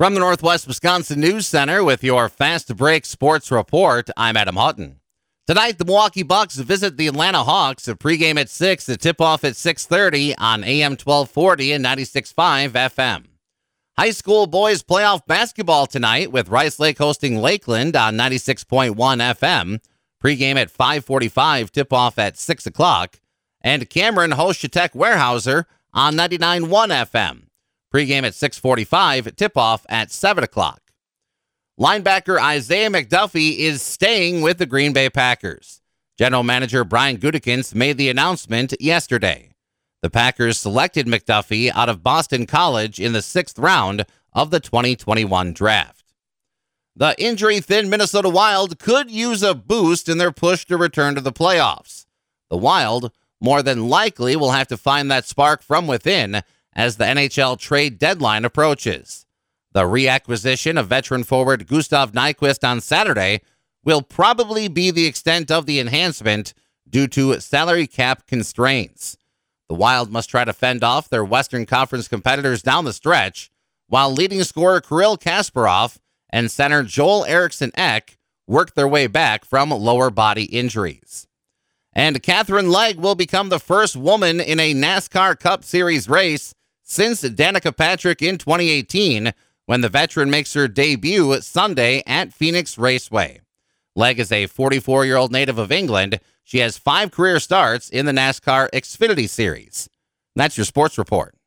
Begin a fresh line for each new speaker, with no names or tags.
From the Northwest Wisconsin News Center with your Fast Break Sports Report, I'm Adam Hutton. Tonight, the Milwaukee Bucks visit the Atlanta Hawks. A pregame at 6, the tip-off at 6:30 on AM 1240 and 96.5 FM. High school boys playoff basketball tonight with Rice Lake hosting Lakeland on 96.1 FM. Pregame at 5:45, tip-off at 6 o'clock. And Cameron hosts Chautauqua Weyerhaeuser on 99.1 FM. Pregame at 6:45, tip-off at 7 o'clock. Linebacker Isaiah McDuffie is staying with the Green Bay Packers. General Manager Brian Gutekunst made the announcement yesterday. The Packers selected McDuffie out of Boston College in the 6th round of the 2021 draft. The injury-thin Minnesota Wild could use a boost in their push to return to the playoffs. The Wild, more than likely, will have to find that spark from within as the NHL trade deadline approaches. The reacquisition of veteran forward Gustav Nyquist on Saturday will probably be the extent of the enhancement due to salary cap constraints. The Wild must try to fend off their Western Conference competitors down the stretch, while leading scorer Kirill Kasparov and center Joel Eriksson Ek work their way back from lower body injuries. And Katherine Legge will become the first woman in a NASCAR Cup Series race since Danica Patrick in 2018, when the veteran makes her debut Sunday at Phoenix Raceway. Legge is a 44-year-old native of England. She has 5 career starts in the NASCAR Xfinity Series. That's your sports report.